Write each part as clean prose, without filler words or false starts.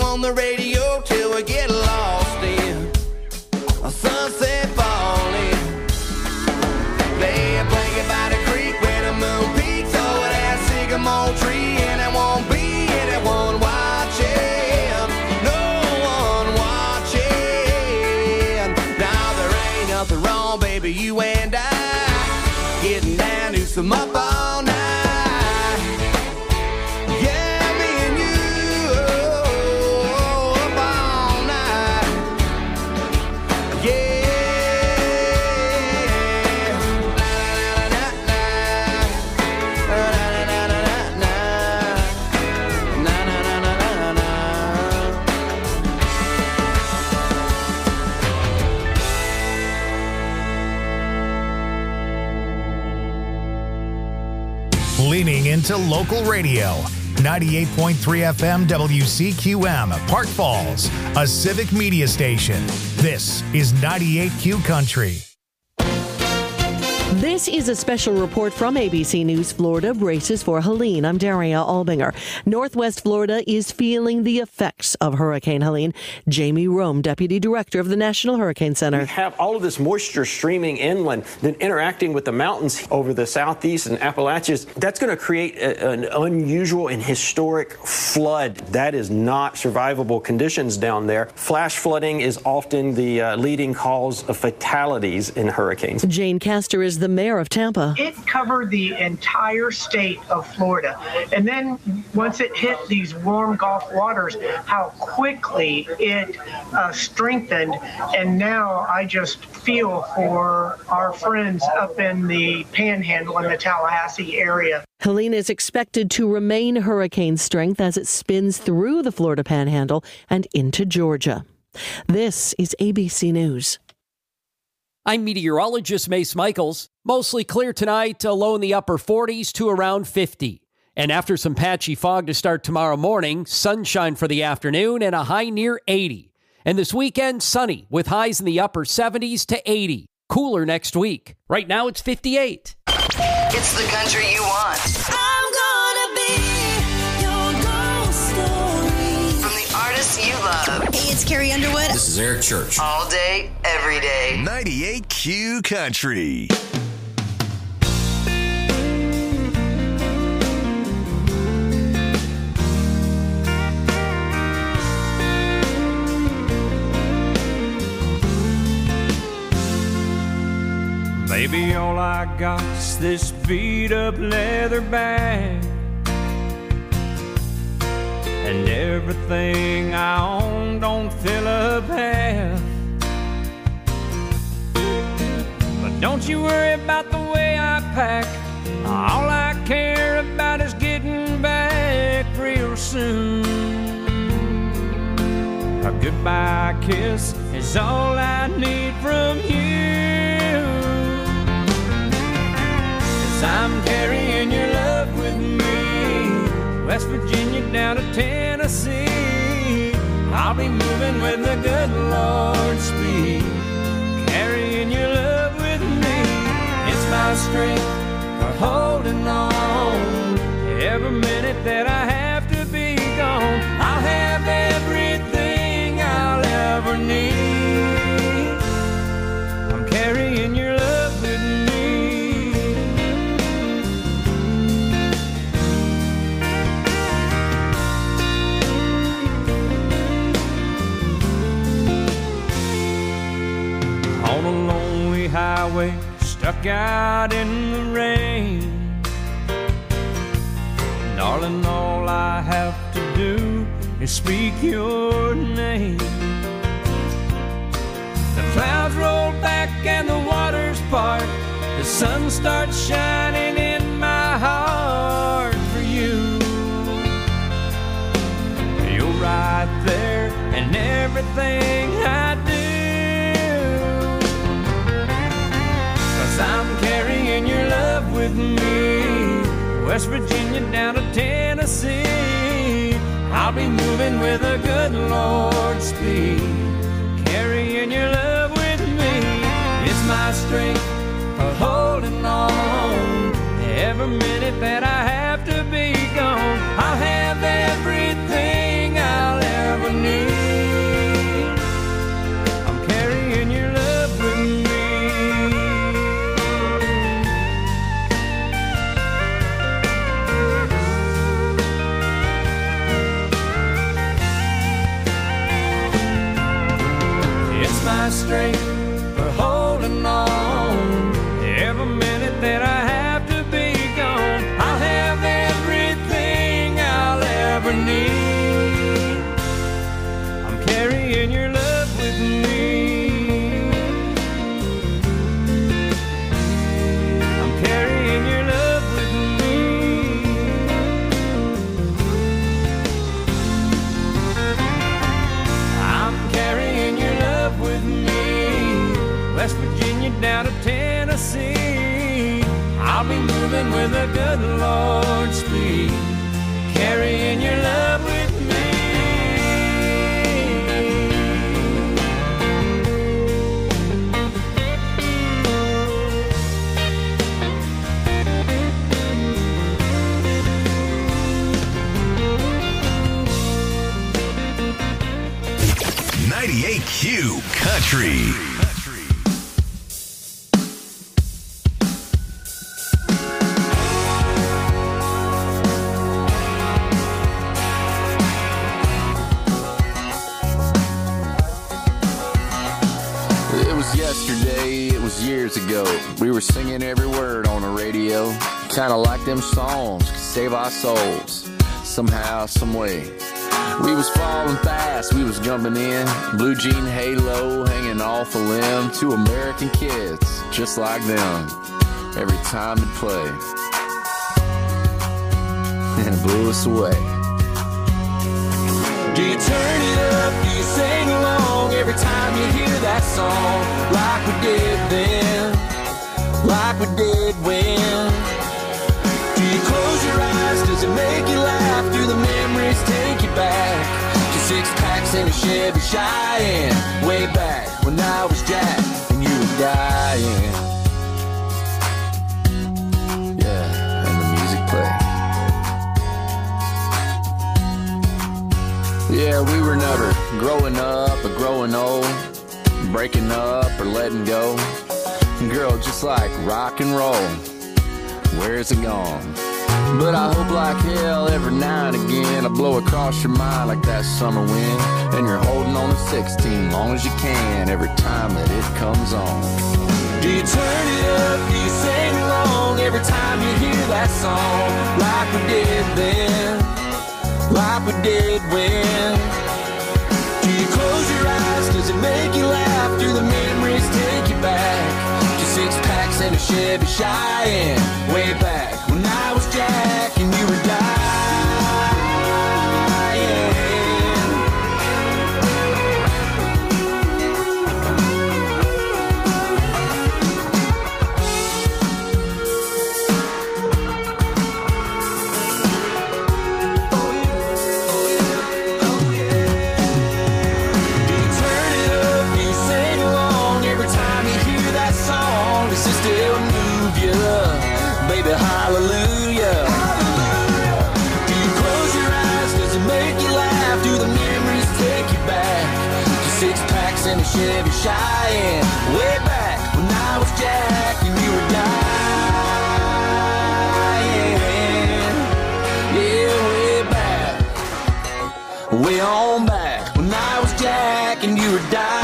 on the radio till we get lost in a sunset falling. Lay a blanket by the creek where the moon peaks over that sycamore tree, and there won't be anyone watching, no one watching. Now there ain't nothing wrong, baby, you and I getting down to some up all night. Leaning into local radio. 98.3 FM WCQM, Park Falls, a civic media station. This is 98Q Country. This is a special report from ABC News Florida. Braces for Helene. I'm Daria Albinger. Northwest Florida is feeling the effects of Hurricane Helene. Jamie Rome, Deputy Director of the National Hurricane Center. We have all of this moisture streaming inland, then interacting with the mountains over the southeast and Appalachians. That's going to create an unusual and historic flood. That is not survivable conditions down there. Flash flooding is often the leading cause of fatalities in hurricanes. Jane Castor is the mayor of Tampa. It covered the entire state of Florida. And then once it hit these warm Gulf waters, how quickly it strengthened. And now I just feel for our friends up in the Panhandle in the Tallahassee area. Helene is expected to remain hurricane strength as it spins through the Florida Panhandle and into Georgia. This is ABC News. I'm meteorologist Mace Michaels. Mostly clear tonight, a low in the upper 40s to around 50. And after some patchy fog to start tomorrow morning, sunshine for the afternoon and a high near 80. And this weekend, sunny with highs in the upper 70s to 80. Cooler next week. Right now, it's 58. It's the country you want. I'm gonna be your ghost story. From the artists you love. Hey, it's Carrie Underwood. This is Eric Church. All day, every day. 98Q Country. Baby, all I got is this beat-up leather bag, and everything I own don't fill up half. But don't you worry about the way I pack. All I care about is getting back real soon. A goodbye kiss is all I need from you. I'm carrying your love with me, West Virginia down to Tennessee. I'll be moving with the good Lord's speed, carrying your love with me. It's my strength for holding on. Every minute that I have to be gone, I'll have everything I'll ever need. I'm carrying your love with me. On a lonely highway, stuck out in the rain. Darling, all I have to do is speak your name. The clouds roll back and the waters part. The sun starts shining in my heart for you. You're right there in everything I do. I'm carrying your love with me, West Virginia down to Tennessee. I'll be moving with a good Lord's speed, carrying your love with me. It's my strength for holding on. Every minute that I have to be gone, I'll have everything I'll ever need. my strength for holding on. Every minute that I have to be gone, I'll have everything I'll ever need. I'm carrying your love with me. I'm carrying your love with me. I'm carrying your love with me. West Virginia down to Tennessee, I'll be moving with the good Lord's speed, carrying your love with me. 98Q Country. Years ago, we were singing every word on the radio, kinda like them songs could save our souls somehow, some way. We was falling fast, we was jumping in, blue jean halo hanging off a limb, two American kids just like them every time it played, and it blew us away. Do you turn it up? Do you sing along every time you hear that song? Like we did then, like we did when. Do you close your eyes? Does it make you laugh? Do the memories take you back to 6 packs in a Chevy Cheyenne, way back when I was Jack and you were dying? Yeah, and the music played. Yeah, we were never growing up or growing old, breaking up or letting go. Girl, just like rock and roll, where's it gone? But I hope like hell every now and again I blow across your mind like that summer wind, and you're holding on to 16 long as you can every time that it comes on. Do you turn it up? Do you sing along every time you hear that song? Like we did then, like we did when. Do you close your eyes? Does it make you laugh? Do the memories take you back to 6 packs and a Chevy Cheyenne, way back when I was Jack and you were dying? Hallelujah. Do you close your eyes? Does it make you laugh? Do the memories take you back to 6 packs and a Chevy Cheyenne, way back when I was Jack and you were dying? Yeah, way back, way on back when I was Jack and you were dying.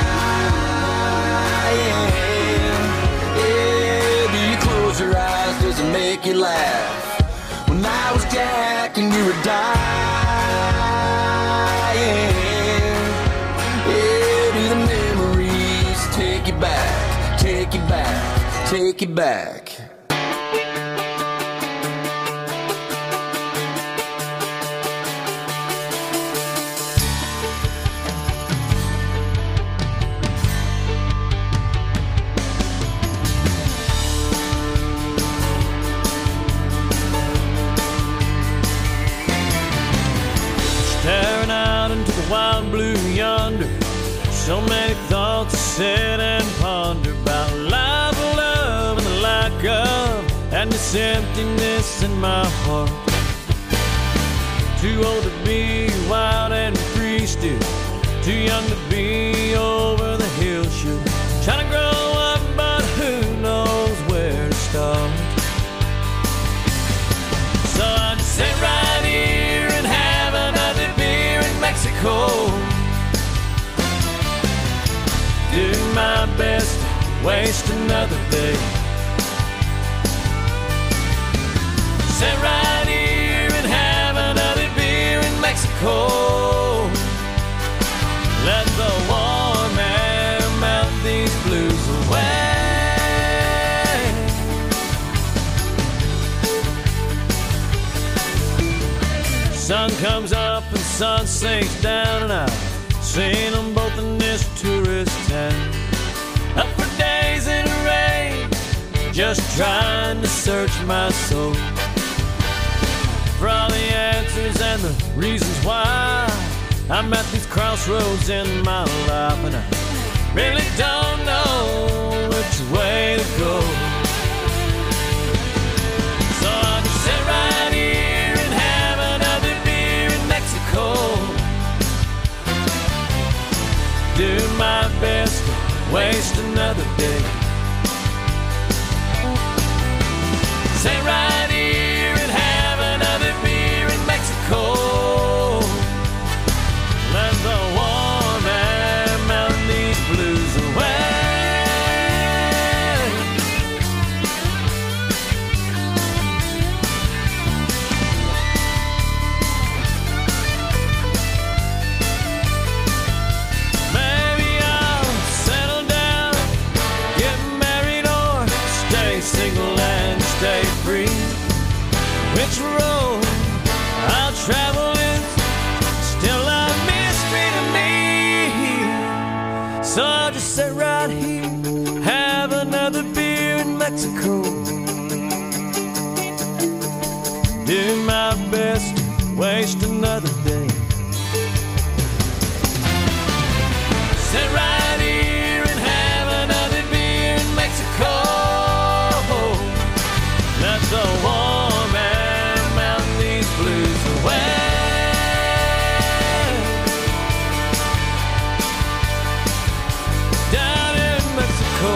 Your eyes, does it make you laugh? When I was Jack and you were dying, yeah, do the memories take you back, take you back, take you back? Wild blue yonder, so many thoughts to sit and ponder about life, love, and the lack of, and this emptiness in my heart. Too old to be wild and free still, too young to be over the hill shoot. Trying to grow up, but who knows where to start. So I just sit right here and have another beer in Mexico. best to waste another day. Sit right here and have another beer in Mexico. Let the warm air melt these blues away. Sun comes up and sun sinks down, and I've seen them both in this tourist town. Up for days in the rain, just trying to search my soul for all the answers and the reasons why I'm at these crossroads in my life, and I really don't know which way to go. So I'll just sit right here and have another beer in Mexico. Do my best to waste another day. Sit right here and have another beer in Mexico. Let the warm air melt these blues away. Maybe I'll settle down, get married, or stay single and stay free. Which road I'll travel is still a mystery to me. So I'll just sit right here, have another beer in Mexico. Do my best to waste another day. Sit right here and have another beer in Mexico. Let the warm air melt these blues away. Down in Mexico.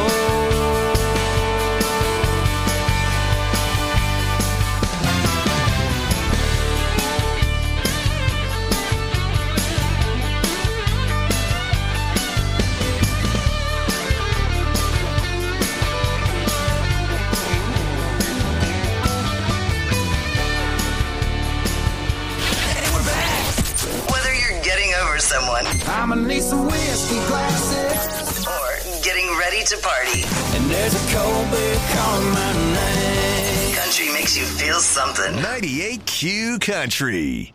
Whether you're getting over someone I'ma need some whiskey glasses. or getting ready to party, And there's a cold beer calling my name. country makes you feel something. 98Q Country.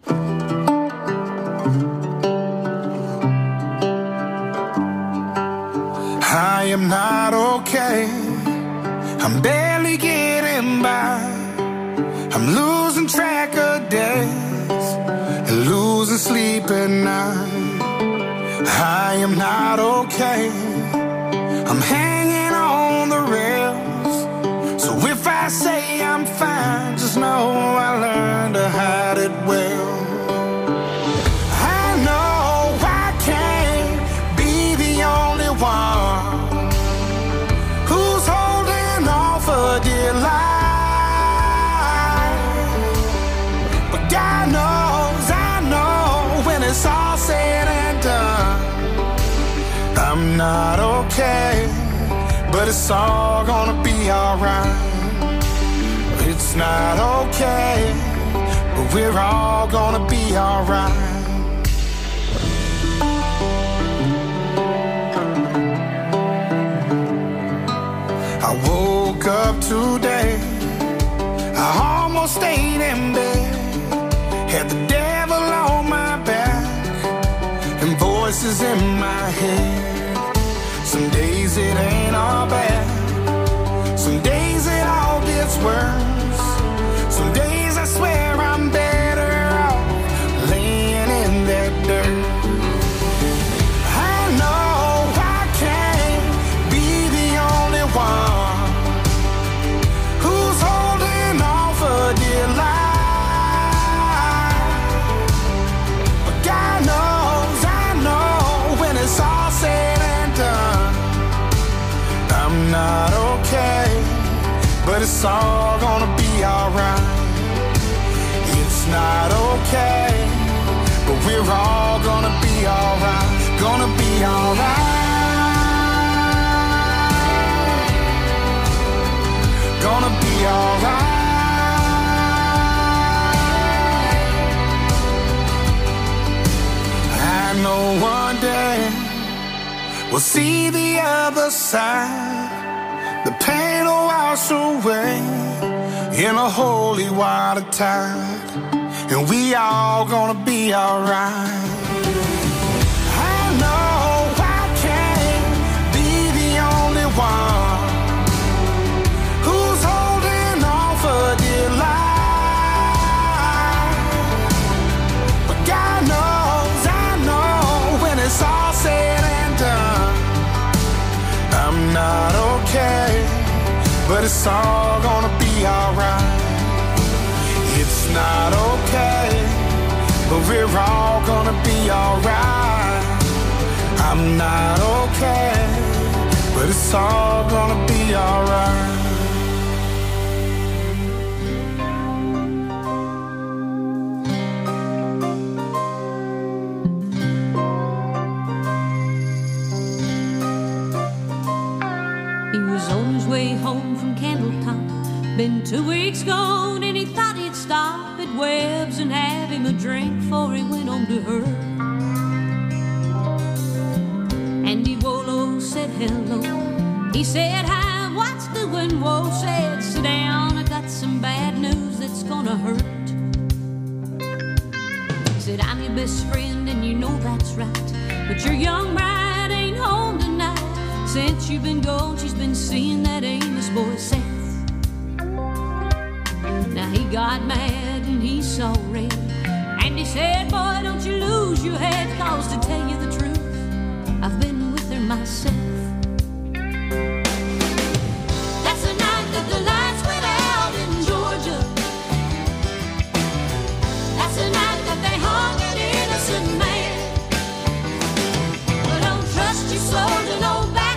I am not okay. I'm barely getting by. I'm losing track of days and losing sleep at night. I am not okay. I'm hanging on the rails. So if I say I'm fine, just know I learned to hide it well. I know I can't be the only one who's holding on for dear life. But God knows, I know when it's all said and done, I'm not okay, but it's all gonna be alright. It's not okay, but we're all gonna be alright. I woke up today, I almost stayed in bed, had the devil on my back and voices in my head. Some days it ain't all bad, some days it all gets worse. Some days I swear I'm better off laying in that dirt. I know I can't be the only one who's holding on for dear life. But God knows, I know when it's all said and done, I'm not okay, but it's all gonna be alright. It's not okay, but we're all gonna be alright. Gonna be alright. know one day we'll see the other side. The pain will wash away in a holy water tide, and we all gonna be alright. I know I can't be the only one who's holding on for dear life, but God knows, I know when it's all said and done, I'm not okay, but it's all gonna be alright. It's not okay, but we're all gonna be alright. I'm not okay, but it's all gonna be alright. On his way home from Candletop, been 2 weeks gone, and he thought he'd stop at Webb's and have him a drink before he went on to her. Andy Wolo said hello. He said hi, what's doing? Whoa, said sit down, I got some bad news that's gonna hurt. Said I'm your best friend and you know that's right, but your young bride ain't home tonight. Since you've been gone, she's been seeing that Amos boy, Seth. Now he got mad and he saw red, and he said, boy, don't you lose your head, cause to tell you the truth, I've been with her myself. That's the night that the lights went out in Georgia. That's the night that they hung an innocent man. But don't trust your soul to know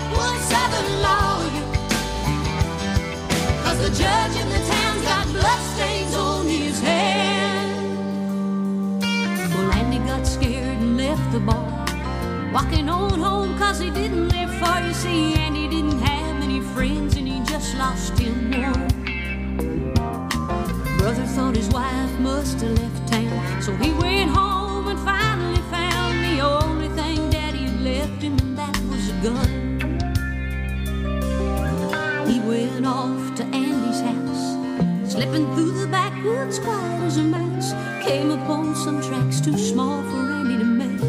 the judge in the town's got bloodstains on his hand. Well, Andy got scared and left the bar, walking on home cause he didn't live far. You see, Andy didn't have many friends and he just lost him one. Brother thought his wife must have left town, so he went home and finally found the only thing Daddy had left him, and that was a gun. He went off to Andy's house, slipping through the backwoods quiet as a mouse. Came upon some tracks too small for Andy to make.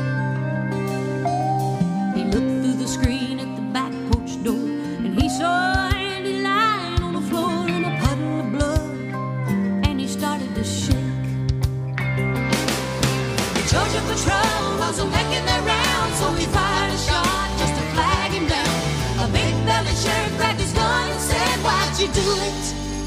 He looked through the screen at the back porch door, and he saw Andy lying on the floor in a puddle of blood, and he started to shake. The Georgia Patrol wasn't making their rounds, so he fired a shot just to flag him down. A big-bellied sheriff grabbed his gun and said, why'd you do it?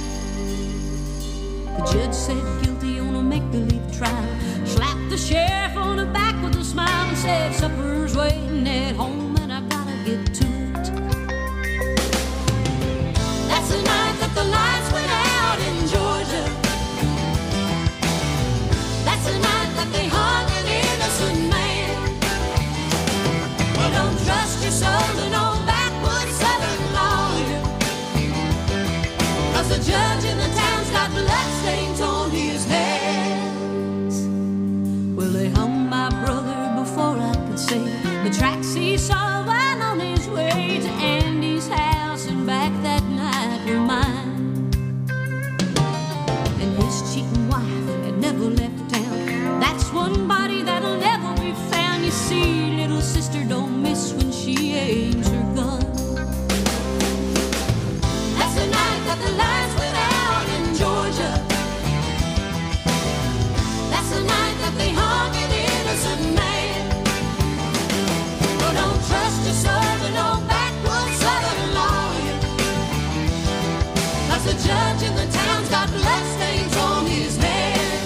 The judge said guilty on a make-believe trial, slapped the sheriff on the back with a smile and said, supper's waiting at home and I gotta get to it. That's the night that the lights went out in Georgia. That's the night that they hung an innocent man. Well, don't trust your soul to know the judge in the town's got bloodstains on his hands. Well, they hung my brother before I could say the tracks he saw while on his way to Andy's house and back that night were mine. And his cheating wife had never left town. That's one body that'll never be found. You see, little sister don't miss when she aims her gun. That's the night that the lights went out in Georgia. That's the night that they hung an innocent man. Well, don't trust your soul to no backwoods southern lawyer, cause the judge in the town's got bloodstains on his head.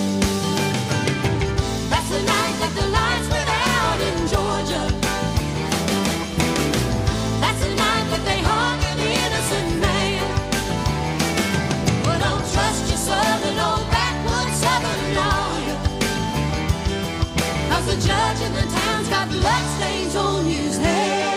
That's the night that the lights went out in Georgia. That's the night that they hung an innocent man. Well, don't trust your southern old backwoods southern lawyer, cause the judge in the town's got bloodstains on his hands.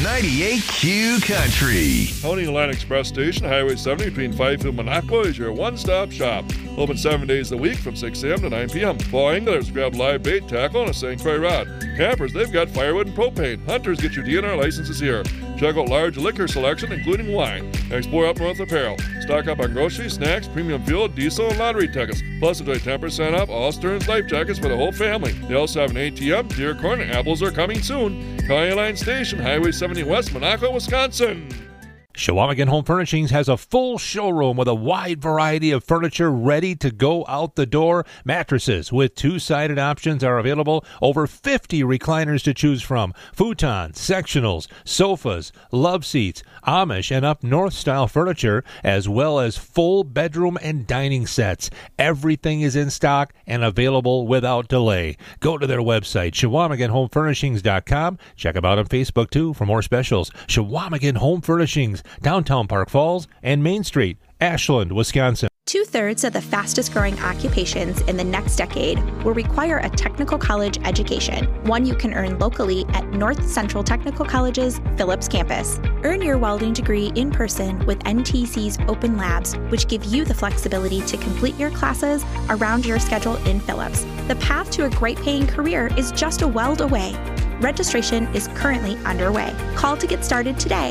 98Q Country. Owning Line Express Station, Highway 70 between Fifield and Monaco is your one-stop shop. Open 7 days a week from 6 a.m. to 9 p.m. For anglers, grab live bait, tackle, and a sanctuary rod. Campers, they've got firewood and propane. Hunters, get your DNR licenses here. Check out large liquor selection, including wine. Explore Up North apparel. Stock up on groceries, snacks, premium fuel, diesel, and lottery tickets. Plus, enjoy 10% off all Stearns life jackets for the whole family. They also have an ATM, deer corn, and apples are coming soon. County Line Station, Highway 70 West, Monaco, Wisconsin. Chequamegon Home Furnishings has a full showroom with a wide variety of furniture ready to go out the door. Mattresses with two-sided options are available. Over 50 recliners to choose from. Futons, sectionals, sofas, love seats, Amish and up north style furniture, as well as full bedroom and dining sets. Everything is in stock and available without delay. Go to their website, ChequamegonHomeFurnishings.com. Check them out on Facebook, too, for more specials. Chequamegon Home Furnishings, downtown Park Falls and Main Street, Ashland, Wisconsin. 2/3 of the fastest growing occupations in the next decade will require a technical college education, one you can earn locally at North Central Technical College's Phillips campus. Earn your welding degree in person with NTC's open labs, which give you the flexibility to complete your classes around your schedule in Phillips. The path to a great paying career is just a weld away. Registration is currently underway. Call to get started today.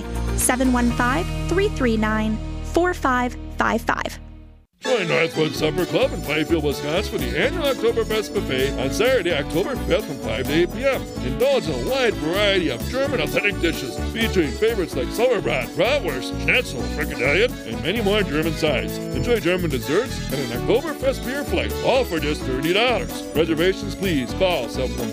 715-339-4555. Join Northwood Supper Club in Fifield, Wisconsin for the annual Oktoberfest buffet on Saturday, October 5th from 5 to 8 p.m. Indulge in a wide variety of German authentic dishes featuring favorites like Sauerbraten, Bratwurst, Schnitzel, Frikadellen, and many more German sides. Enjoy German desserts and an Oktoberfest beer flight, all for just $30. Reservations, please call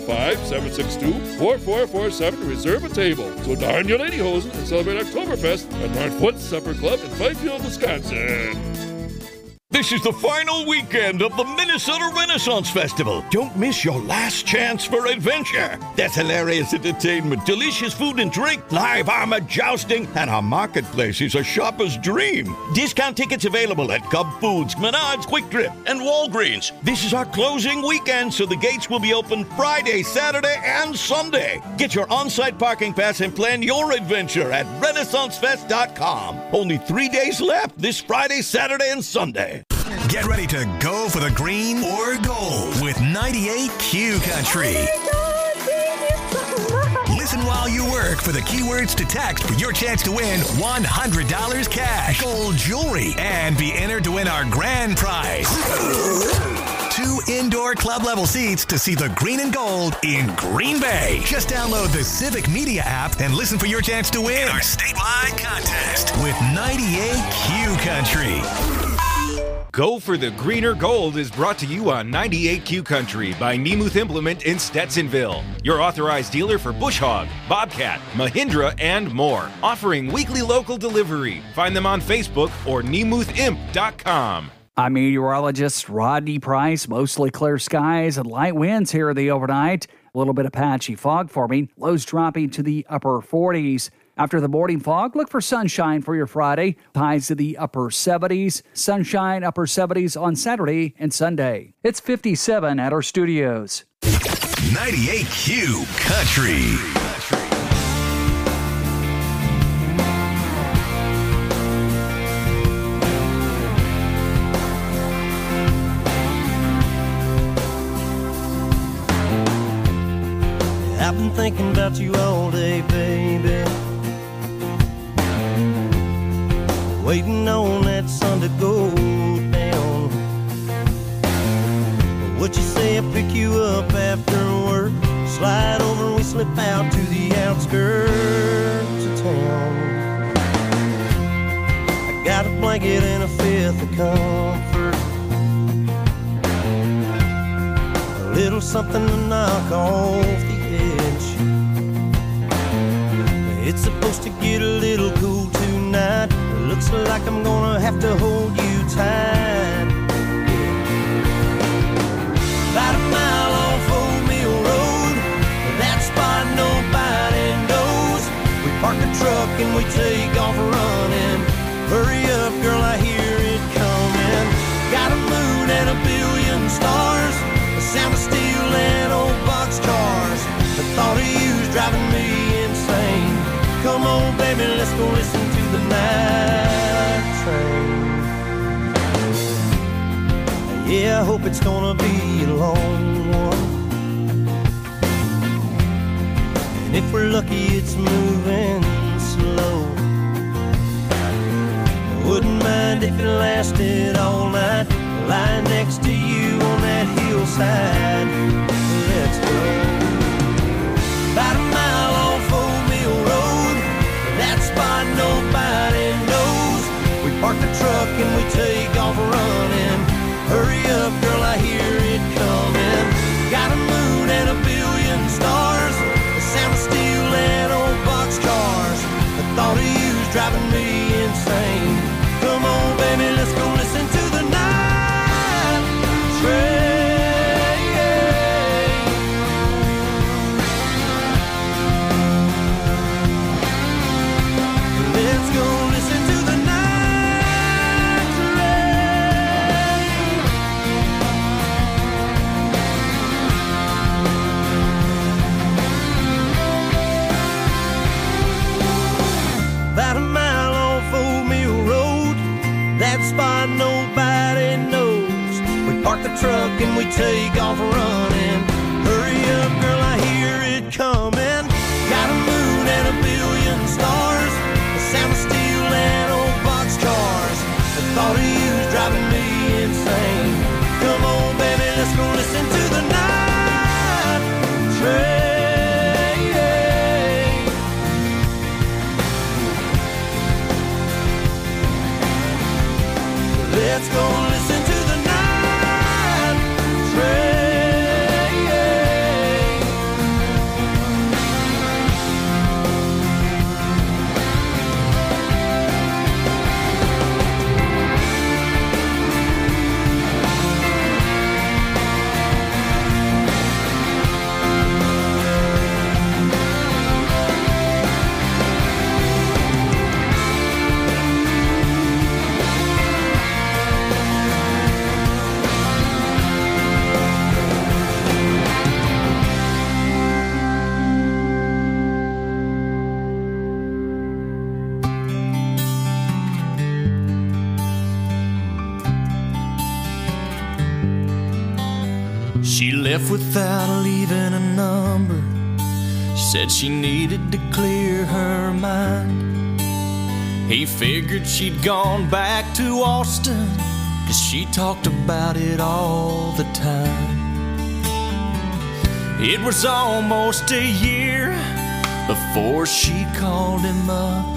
715-762-4447 to reserve a table. So darn your lady hosen and celebrate Oktoberfest at Northwood Supper Club in Fifield, Wisconsin. This is the final weekend of the Minnesota Renaissance Festival. Don't miss your last chance for adventure. There's hilarious entertainment, delicious food and drink, live armor jousting, and our marketplace is a shopper's dream. Discount tickets available at Cub Foods, Menards, Quick Trip, and Walgreens. This is our closing weekend, so the gates will be open Friday, Saturday, and Sunday. Get your on-site parking pass and plan your adventure at RenaissanceFest.com. Only 3 days left this Friday, Saturday, and Sunday. Get ready to go for the green or gold with 98Q Country. Listen while you work for the keywords to text for your chance to win $100 cash, gold jewelry, and be entered to win our grand prize. 2 indoor club level seats to see the green and gold in Green Bay. Just download the Civic Media app and listen for your chance to win our statewide contest with 98Q Country. Go for the Greener Gold is brought to you on 98Q Country by Nemuth Implement in Stetsonville, your authorized dealer for Bush Hog, Bobcat, Mahindra, and more. Offering weekly local delivery. Find them on Facebook or NemuthImp.com. I'm meteorologist Rodney Price. Mostly clear skies and light winds here the overnight. A little bit of patchy fog forming. Lows dropping to the upper 40s. After the morning fog, look for sunshine for your Friday. Highs to the upper 70s. Sunshine, upper 70s on Saturday and Sunday. It's 57 at our studios. 98Q Country. I've been thinking about you all day, baby. Waiting on that sun to go down. What you say I pick you up after work? Slide over and we slip out to the outskirts of town. I got a blanket and a fifth of comfort, a little something to knock off the edge. It's supposed to get a little cool tonight. Looks like I'm gonna have to hold you tight. About a mile off Old Mill Road, that spot nobody knows. We park the truck and we take off running. Hurry up, girl, I hear it coming. Got a moon and a billion stars, the sound of steel and old box cars. The thought of you's driving me insane. Come on, baby, let's go listen to the night train. Yeah, I hope it's gonna be a long one. And if we're lucky, it's moving slow. Wouldn't mind if it lasted all night, lying next to you on that hillside. Let's go. About a mile off Old Mill Road, that spot nobody knows. We park the truck and we take off running. Hurry up, girl, I hear it coming. Got a moon and a billion stars, the sound of steel and old boxcars. The thought of you's driving me insane. Come on, baby, let's go listen to the night train. Let's go listen to the night train. About a mile off Old Mill Road, that spot nobody knows. We park the truck and we take off running. Hurry up, girl, I hear it coming. Got a moon and a billion stars, the sound of steel and old boxcars. The thought of you's driving me insane. Come on, baby, let's go listen to the night train. Let's go listen to the night train. She left without leaving a number. Said she needed to clear her mind. He figured she'd gone back to Austin, 'cause she talked about it all the time. It was almost a year before she called him up.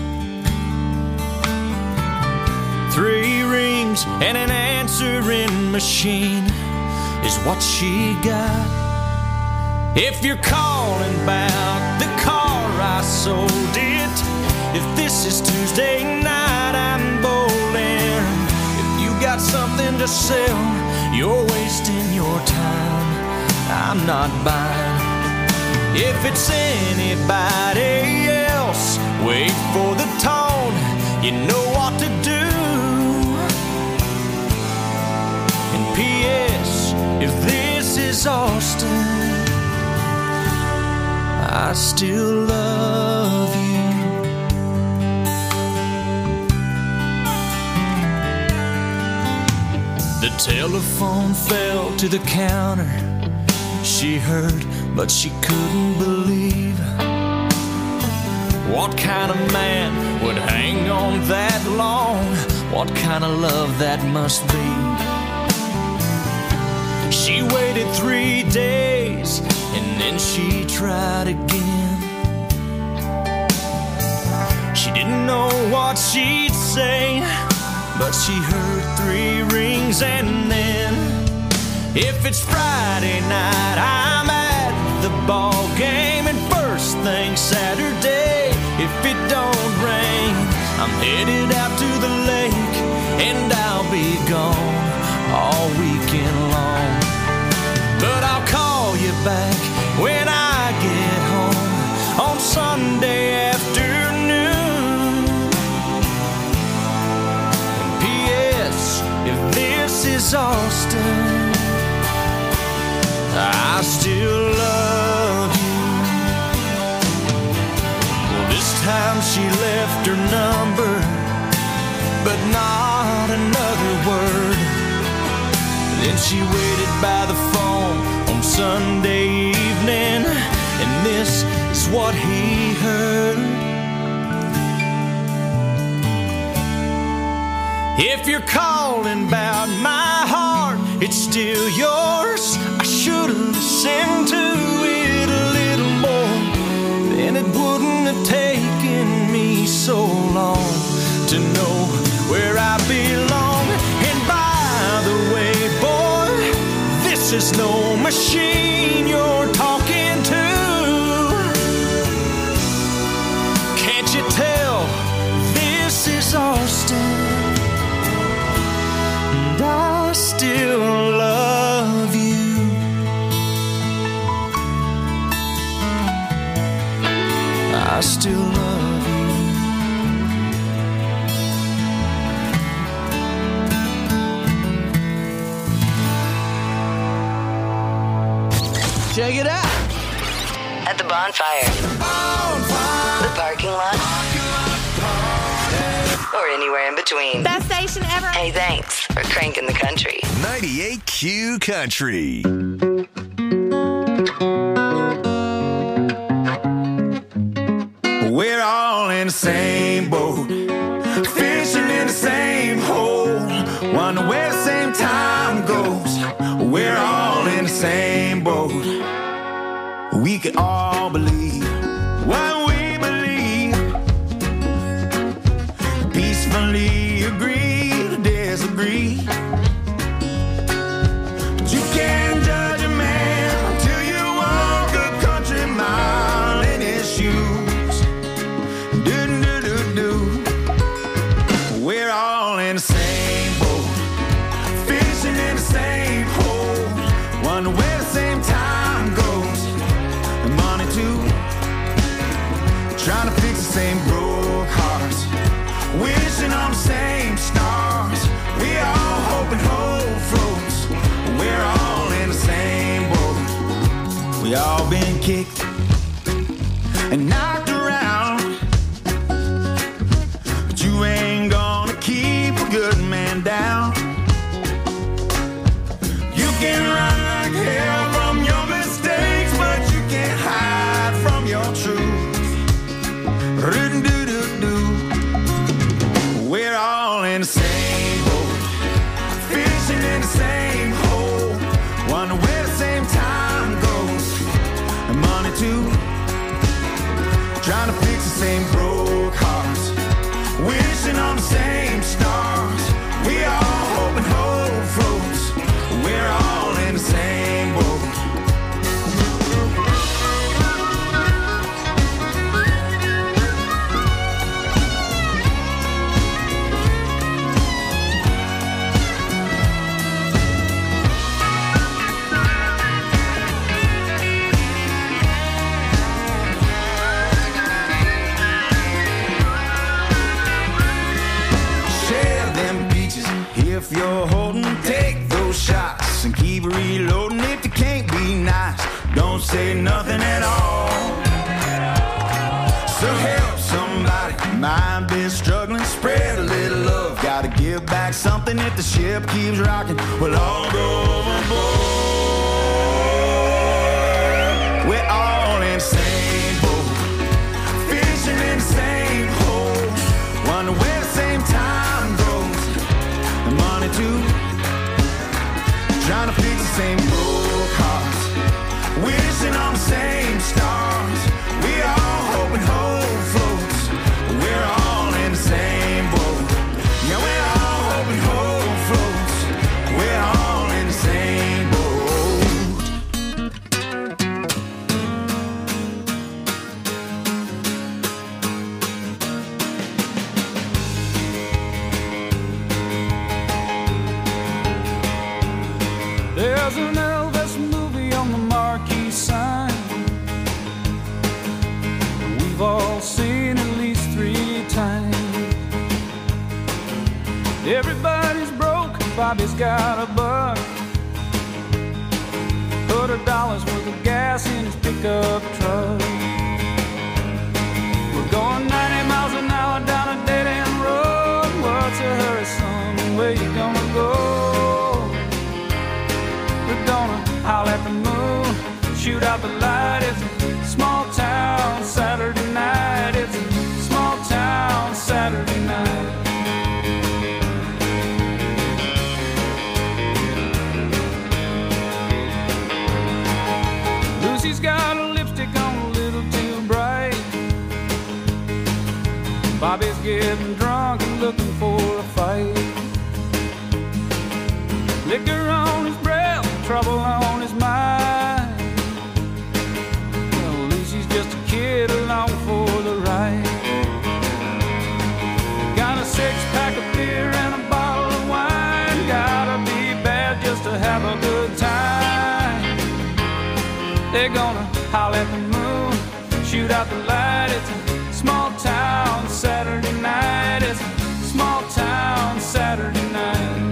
3 rings and an answering machine is what she got. If you're calling about the car I sold it, if this is Tuesday night I'm bowling. If you got something to sell, you're wasting your time, I'm not buying. If it's anybody else, wait for the tone, you know what to do. And P.S. if this is Austin, I still love you. The telephone fell to the counter. She heard, but she couldn't believe. What kind of man would hang on that long? What kind of love that must be? She waited 3 days and then she tried again. She didn't know what she'd say, but she heard 3 rings and then, if it's Friday night, I'm at the ball game, and first thing Saturday, if it don't rain, I'm headed out to the lake, and I'll be gone all weekend long. But I'll call you back when I get home on Sunday afternoon. And P.S. if this is Austin, I still love you. Well, this time she left her number, but not another word. Then she waited by the phone on Sunday evening, and this is what he heard. If you're calling about my heart, it's still yours. I should have listened to it a little more, then it wouldn't have taken me so long to know where I belong. And by the way, boy, this is no machine you're talking to. Can't you tell this is Austin? And I still love you. I still love you. Check it out. At the bonfire. The parking lot. Or anywhere in between. Best station ever. Hey, thanks for cranking the country. 98Q Country. We're all in the same boat, fishing in the same hole, wonder where the same time goes. We're all in the same boat. We can all believe what we believe, peacefully agree to disagree. But you can't judge a man until you walk a country mile in his shoes. Do-do-do-do. We're all in the same boat, fishing in the same hole, wonder where the same time goes. And money too, trying to fix the same broke hearts, wishing on the same stars. We all hope and hope floats. We're all in the same boat. We all been kicked and knocked around, but you ain't gonna keep a good man down. You can run like hell from your mistakes, but you can't hide from your truth. Do-do-do-do. We're all in the same boat, fishing in the same hole, wonder where the same time goes. And money too, trying to fix the same broke hearts, wishing on the same stars. We all hope and hope floats. We're all in the same boat. Share them beaches if you're holding. Take those shots and keep reloading. If you can't be nice, don't say nothing at all. So help somebody, might be struggling. Spread a little love, gotta give back something. If the ship keeps rocking, we'll all go overboard. We're all in the same boat, fishing in the same hole, wonder where the same time goes. And money too, trying to fix the same broke hearts, wishing on the same stars. We all hope and hope floats. We're all in the same boat. Yeah, we're all hope and hope floats. We're all in the same boat. There's an Elvis movie on the marquee sign. We've all seen at least 3 times. Everybody's broke, Bobby's got a buck. $100 worth of gas in his pickup truck. We're going Bobby's getting drunk and looking for a fight. Liquor on his breath, trouble on his mind. Well, Lucy's just a kid along for the ride. Got a 6-pack of beer and a bottle of wine. Gotta be bad just to have a good time. They're gonna howl at the moon, shoot out the light. It's a small town Saturday night. It's a small town Saturday night.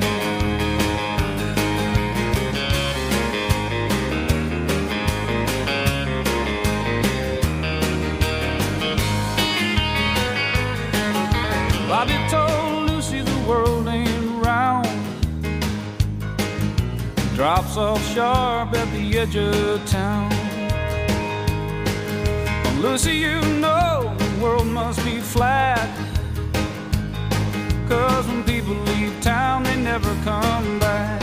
Bobby told Lucy the world ain't round. Drops off sharp at the edge of town. Well, Lucy, you know the world must be flat, 'cause when people leave town, they never come back.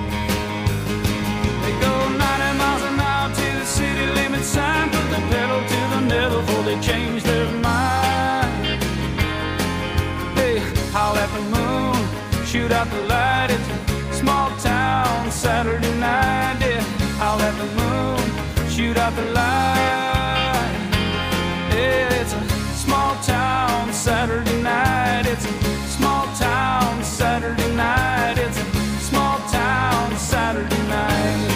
They go 90 miles an hour to the city limit sign, put the pedal to the metal before they change their mind. They howl at the moon, shoot out the light. It's a small town Saturday night. Yeah, howl at the moon, shoot out the light. Yeah, it's a small town Saturday night. It's a small town Saturday night. It's a small town Saturday night.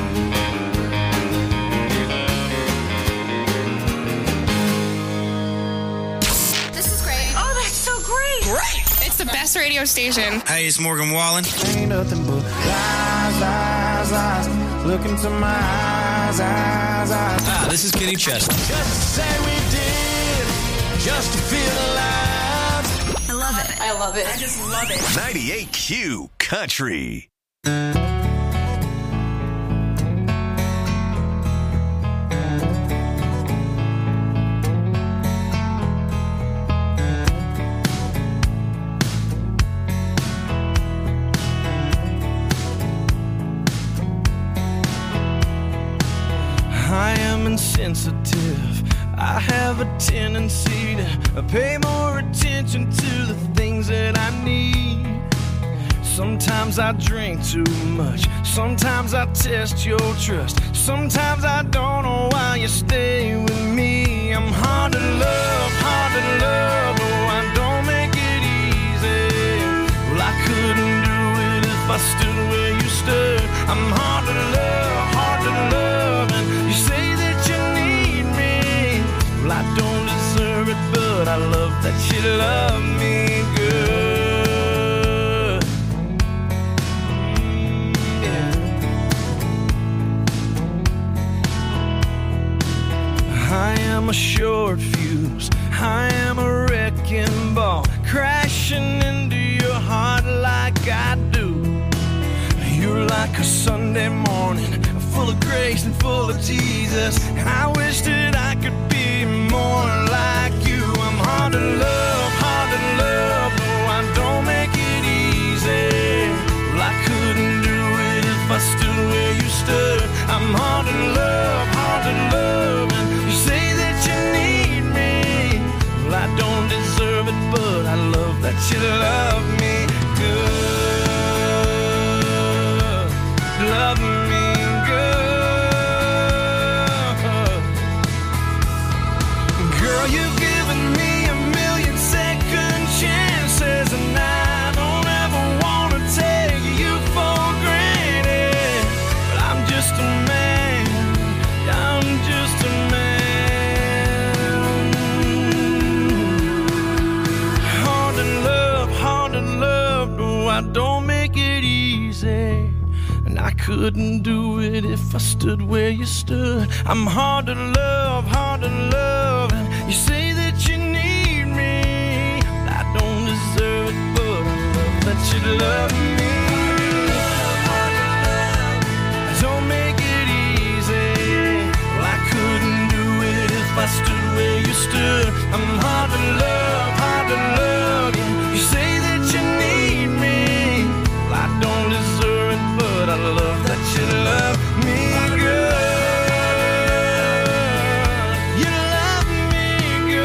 This is great. Oh, that's so great. Great. It's the best radio station. Hey, it's Morgan Wallen. Ain't nothing but lies, lies, lies. Look into my eyes, eyes, eyes. Ah, this is Kenny Chesney. Just to say we did, just to feel alive. I love it. I love it. I just love it. 98Q Country. I am insensitive. I have a tendency to pay more attention to the things that I need. Sometimes I drink too much. Sometimes I test your trust. Sometimes I don't know why you stay with me. I'm hard to love, oh, I don't make it easy. Well, I couldn't do it if I stood where you stood. I'm hard to love, and you say that you need me. Well, I don't deserve it, but I love that you love me good. I am a short fuse, I am a wrecking ball, crashing into your heart like I do. You're like a Sunday morning, full of grace and full of Jesus. I wish that I could be more like you. I'm hard to love, no, I don't make it easy. Well, I couldn't do it if I stood where you stood. I'm hard to love, and you say that you need me. Well, I don't deserve it, but I love that you love me good. Love me good. Girl, you've given me a million second chances, and I don't ever want to take you for granted. But I'm just a man, I'm just a man. Hard to love, no, I don't make it easy. And I couldn't do it if I stood where you stood. I'm hard to love, and you say that you need me. I don't deserve it, but I love that you love me. Don't make it easy. Well, I couldn't do it if I stood where you stood. I'm hard to love, yeah. You say that you need me. Well, I don't deserve it, but I love that you love me good. You love me good.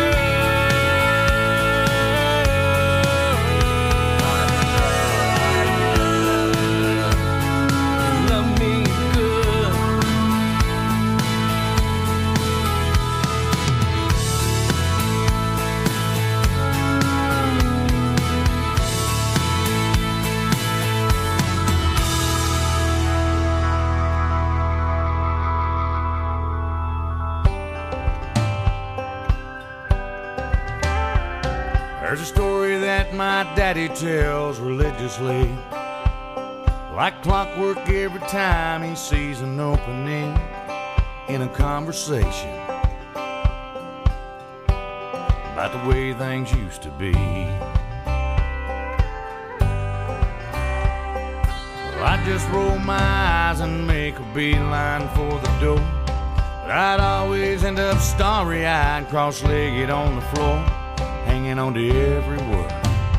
There's a story that my daddy tells religiously, like clockwork every time he sees an opening in a conversation about the way things used to be. Well, I just roll my eyes and make a beeline for the door, but I'd always end up starry-eyed, cross-legged on the floor, hanging on to every word.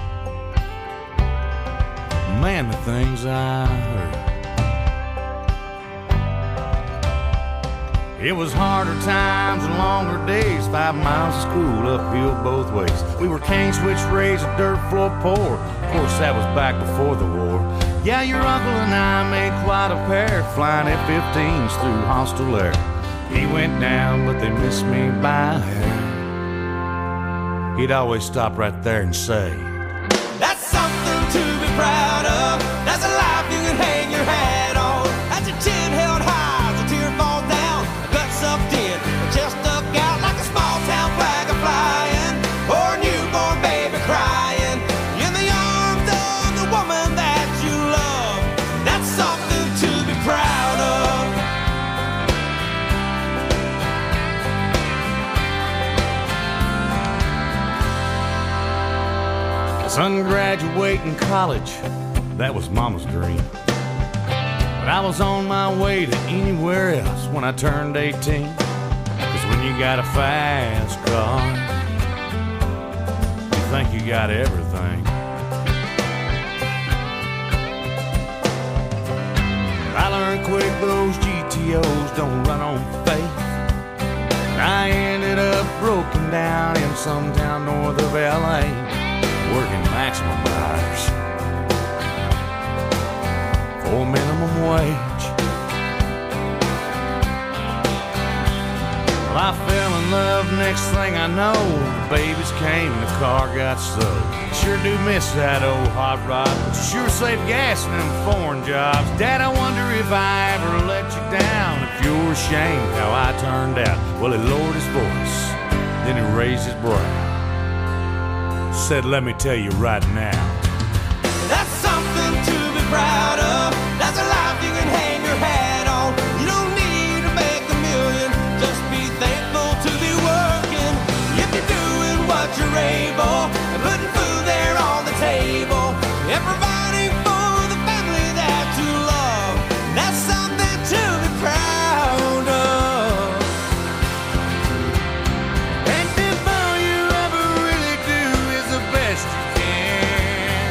Man, the things I heard. It was harder times and longer days, 5 miles of school uphill both ways. We were cane switch raised, a dirt floor poor. Of course, that was back before the war. Yeah, your uncle and I made quite a pair, flying F-15s through hostile air. He went down, but they missed me by a hair. He'd always stop right there and say, "That's something to be proud of. That's a life you can hang your hat on. That's your chin held high, the tear falls down, a gut sucked in, a chest stuck out like a small town flag a flying, or a newborn baby crying in the arms of the woman that you love. That's something to be proud of." Son graduating college, that was Mama's dream. But I was on my way to anywhere else when I turned 18. 'Cause when you got a fast car, you think you got everything. But I learned quick those GTOs don't run on faith. And I ended up broken down in some town north of LA, working maximum hours for minimum wage. Well, I fell in love, next thing I know, the babies came and the car got stowed. Sure do miss that old hot rod, but you sure save gas in them foreign jobs. Dad, I wonder if I ever let you down, if you're ashamed how I turned out. Well, he lowered his voice, then he raised his brow, said, "Let me tell you right now, that's something to be proud of. That's a life you can hang your hat on. You don't need to make a million, just be thankful to be working. If you're doing what you're able and putting food there on the table and providing for the family that you love, that's something to be proud of. And if all you ever really do is the best you can,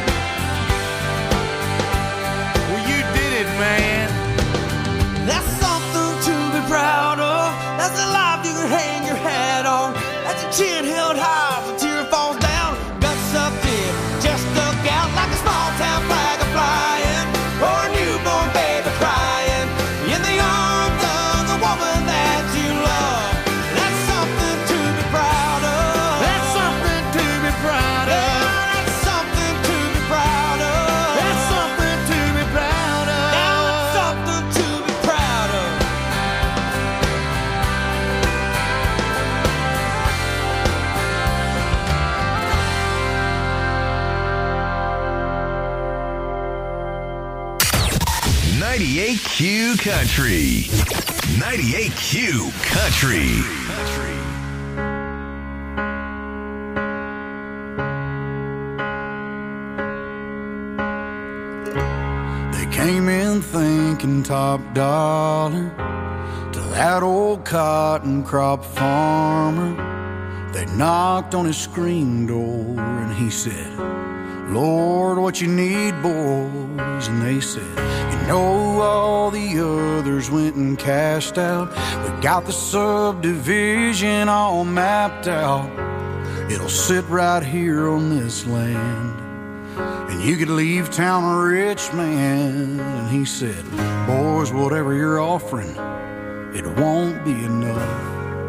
well, you did it, man. That's something to be proud of. That's a life you can hang your hat on. That's a chin held high, the tear falls down, guts sucked in, just stuck out like a small town flag a flying, or a newborn baby crying in the arms of the woman that you love. That's something to be proud of. That's something to be proud of. Yeah, that's something to be proud of. That's something to be proud of. Now that's something to be proud of. '98Q Country. 98Q Country. They came in thinking top dollar to that old cotton crop farmer. They knocked on his screen door and he said, "Lord, what you need, boys?" And they said, "You know, all the others went and cashed out. We got the subdivision all mapped out. It'll sit right here on this land, and you could leave town a rich man." And he said, "Boys, whatever you're offering, it won't be enough.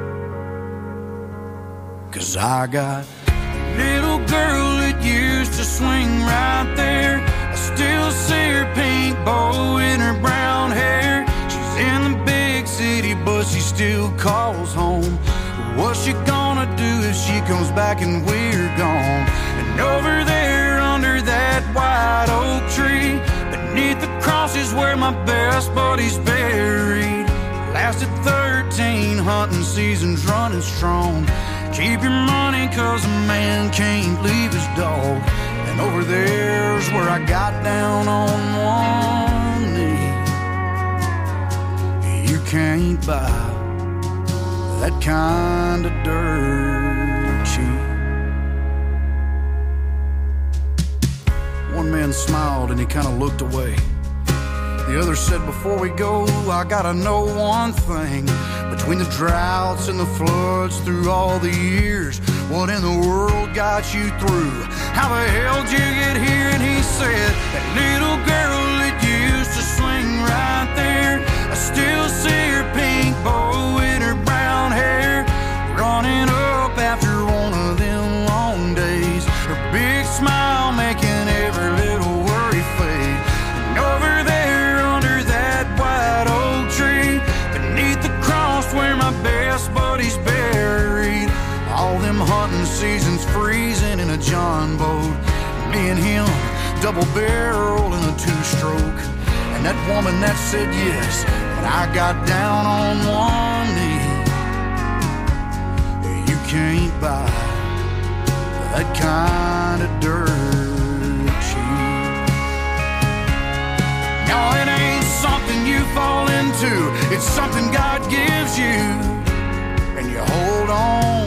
'Cause I got a little girl that used to swing right there. I still see her pink bow in her brown hair. She's in the big city, but she still calls home. What's she gonna do if she comes back and we're gone? And hunting season's running strong. Keep your money, cause a man can't leave his dog. And over there's where I got down on one knee. You can't buy that kind of dirt cheap. One man smiled and he kind of looked away. The other said, before we go, I gotta know one thing. Between the droughts and the floods through all the years, what in the world got you through? How the hell did you get here? And he said, that little girl that used to swing right there, I still see her pink bow in her brown hair, running up after one of them long days, her big smile making every little worry fade. And over there under that white oak tree, beneath the cross where my best buddy's buried, all them hunting seasons freezing in a John boat, me and him double barrel in a two-stroke. And that woman that said yes, and I got down on one knee. You can't buy that kind of dirt cheap. No, it ain't something you fall into, it's something God gives you and you hold on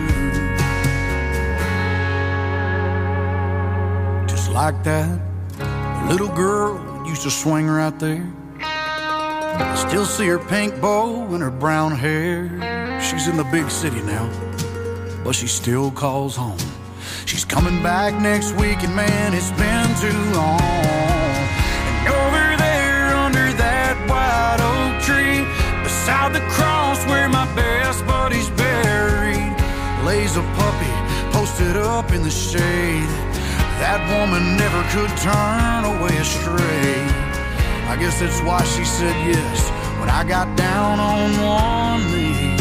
to. Just like that little girl used to swing right there. I still see her pink bow and her brown hair. She's in the big city now, but she still calls home. She's coming back next week, and man, it's been too long. And over there under that white oak tree, beside the cross where my best buddy's buried, lays a puppy posted up in the shade. That woman never could turn away astray. I guess that's why she said yes when I got down on one knee.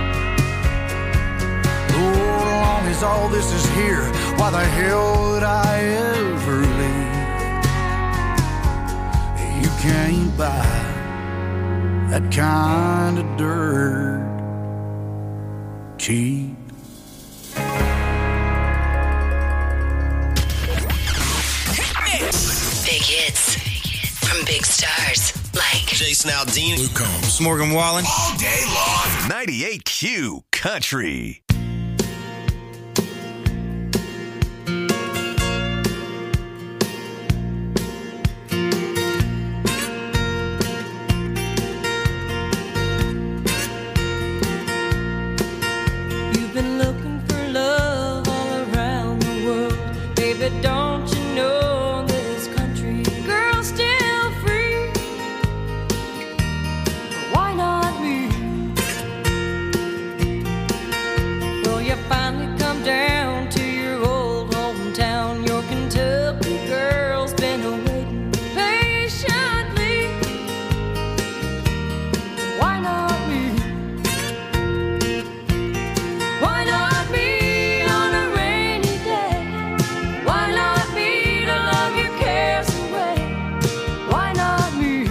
Lord, as long as all this is here, why the hell would I ever leave? You can't buy that kind of dirt cheap. Big hits from big stars like Jason Aldean, Luke Combs, Morgan Wallen. All day long. 98Q Country. You've been looking for love all around the world. Baby, don't you know this country girl's still free? Why not me? Well, you finally come down to your old hometown. Your Kentucky girl's been awaiting patiently. Why not me? Why not me on a rainy day? Why not me to love your cares away? Why not me?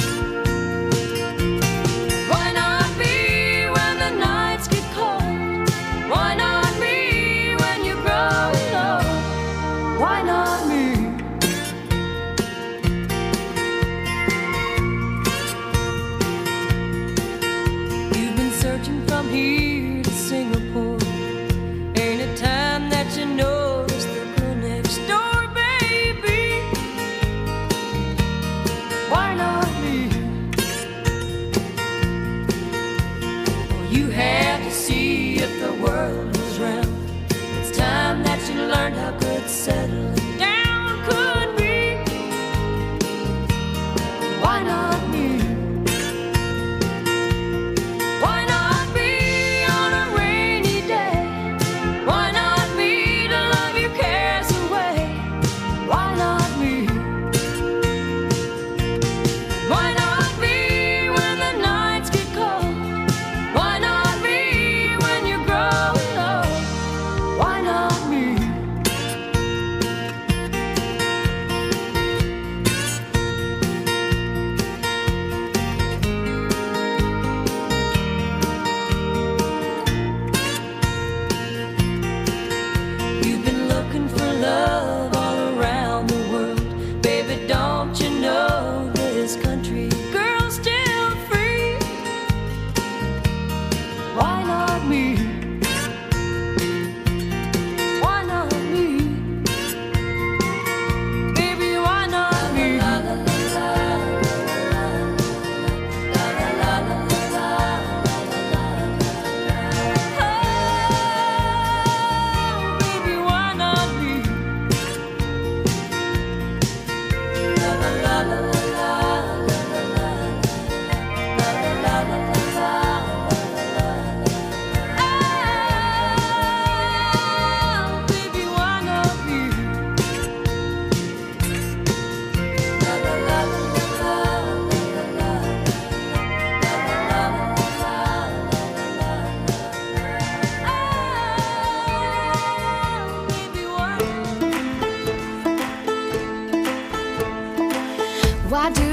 Why not me when the nights get cold? Why not me when you're growing old? Why not me? You've been searching from here to Singapore. Ain't it time that you notice the girl next door, baby? Why not me? Well, you had to see if the world was round. It's time that you learned how good settling down could be. Why not me? Why not me on a rainy day? Why not me to love your cares away? Why not me? Why not me when the nights get cold? Why not me when you're growing old? Why not me?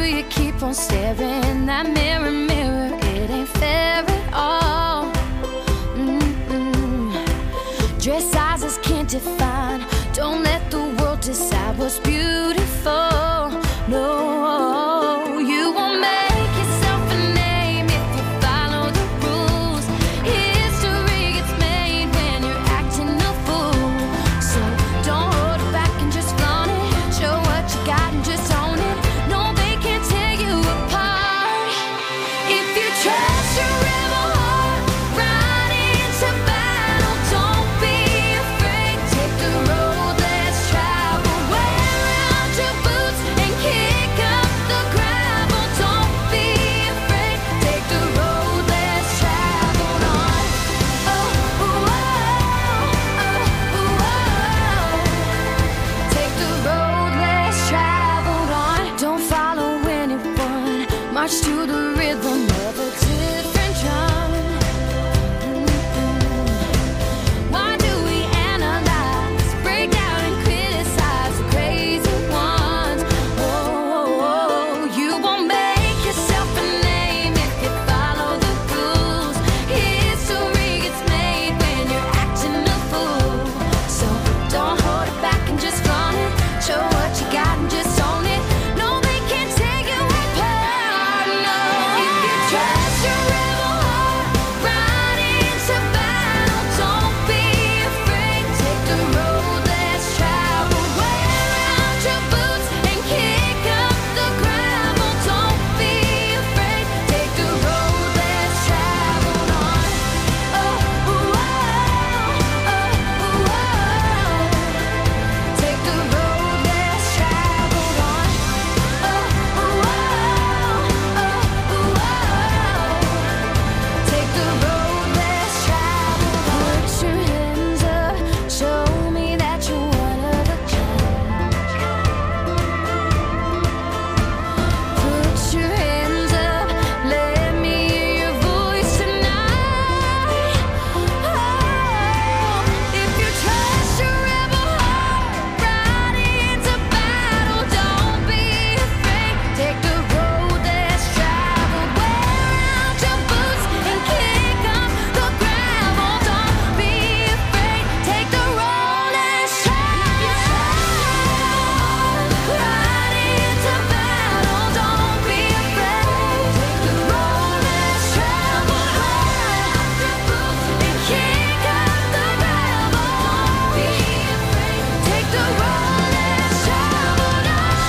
you keep on staring? That mirror, mirror, it ain't fair at all. Dress sizes can't define. Don't let the world decide what's beautiful. No, you won't make yourself a name if you follow the rules. History gets made when you're acting a fool. So don't hold it back and just flaunt it. Show what you got and just own it. No, they can't tear you apart. If you trust your rebel heart, ride into battle. Don't be afraid. Take the road less traveled. Wear out your boots and kick up the gravel. Don't be afraid. Take the road less traveled on. Take the road less traveled on. Don't follow anyone. March to the rhythm of a different drum. Why do we analyze, break down and criticize the crazy ones? Oh, you won't make yourself a name if you follow the rules. History gets made when you're acting a fool. So don't hold it back and just flaunt it. Show what you got and just own it. No, they can't take you apart. No, if you trust your rebel heart, ride into battle. Don't be afraid. Take the road less traveled. Wear out your boots and kick up the gravel. Don't be afraid. Take the road less traveled on. Take the road less traveled on. Take the road less traveled. Put your hands up, show me that you're one of a kind. Put your hands up, let me hear your voice tonight. If you trust your rebel heart, ride into battle. Don't be afraid. Take the road less traveled. Wear out your boots and kick up the gravel. Don't be afraid. Take the road less traveled. Ride into battle. Don't be afraid. Take the road less traveled. Wear out your boots and kick up the gravel. Don't be afraid. Take the road less traveled.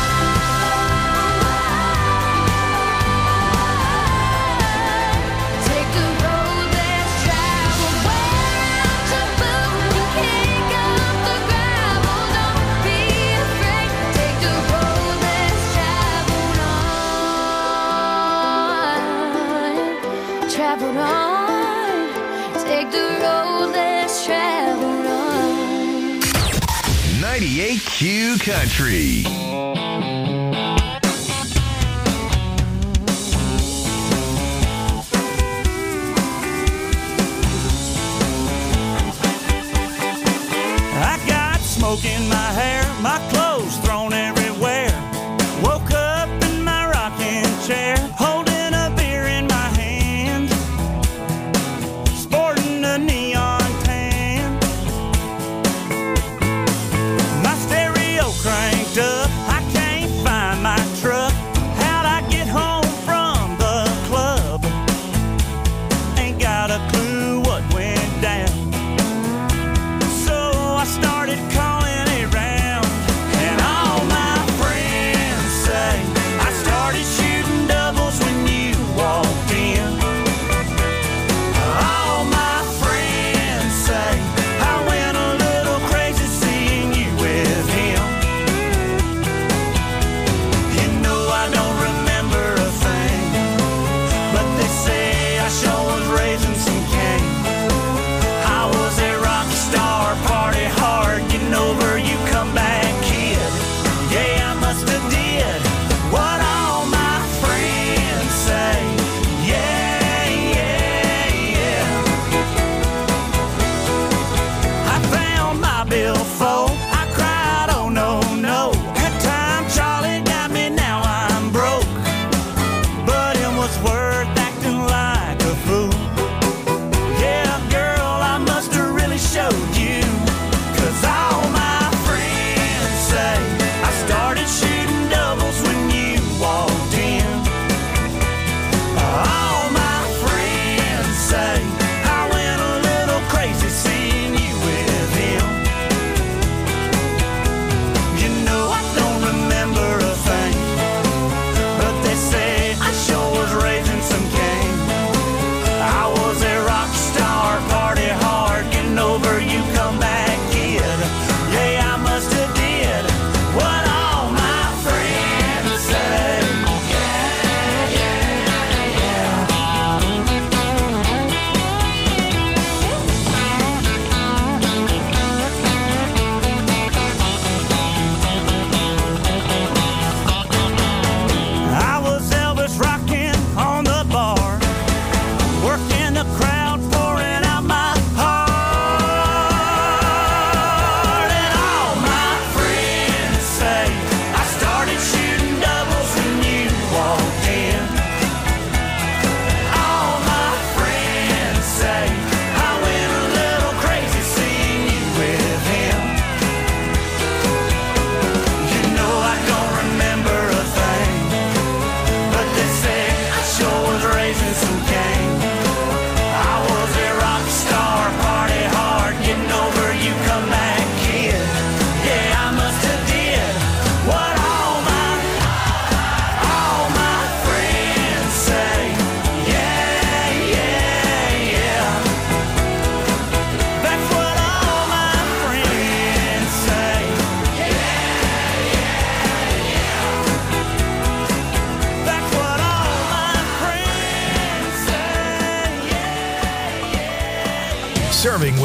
Take the road less traveled. Wear out your boots and kick up the gravel. Don't be afraid. Take the road less traveled on. Traveled on. Take the road less traveled on. 98Q Country. I got smoke in my hair, my clothes thrown everywhere. Woke up in my rocking chair, holding a beer in my hand, sporting a neon tan. My stereo cranked up, I can't find my truck. How'd I get home from the club? Ain't got a clue what went down. So I started calling around, and all my friends say I started shooting double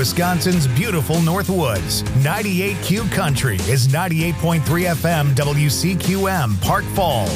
Wisconsin's beautiful North Woods. 98Q Country is 98.3 FM WCQM, Park Falls.